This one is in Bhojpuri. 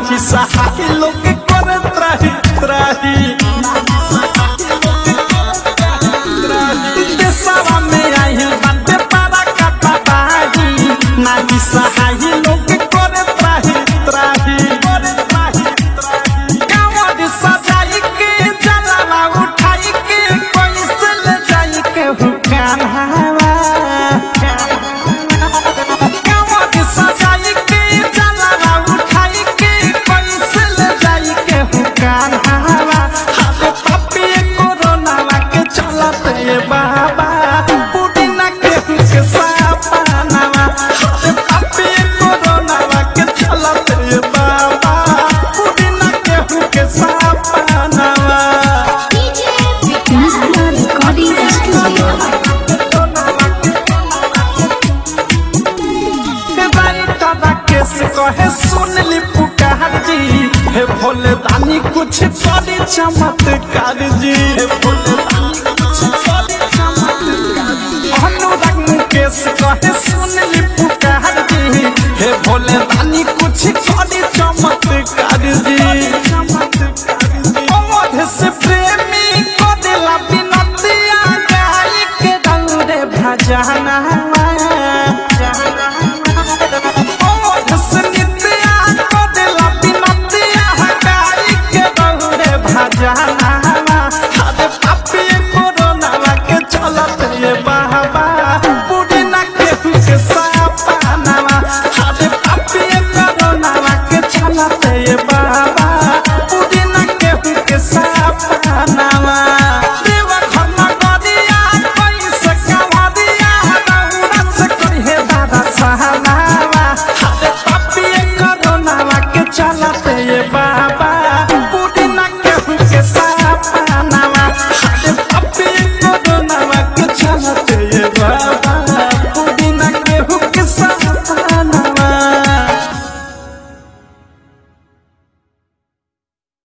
नाची सहाय लोग करे त्राही त्राही देशवा में आई बाटे पारा काटा बाही नाची सहाय लोग करे त्राही त्राही कांवर सजाई के जलवा उठाई के कैसे ले जाई के हुकान हवा कांवर सजाई के जलवा उठाई के कैसे ले जाई के हुकान हवा हाथे पापी कोरोना के चलते बाबा पुदीना के सापानावा हाथे पापी कोरोना के चलते बाबा पुदीना के सापानावा कहे सुन ली पुकार जी हे भोले दानी कुछ बड़ी चमत्कार जी हे भोले दानी कुछ बड़ी चमत्कार अनुराग मुकेश कहे सुन ली पुकार जी हे भोले दानी कुछ बड़ी चमत्कार जी अवध से प्रेमी को दिला बिनतिया गाय के दौरे भजना जाना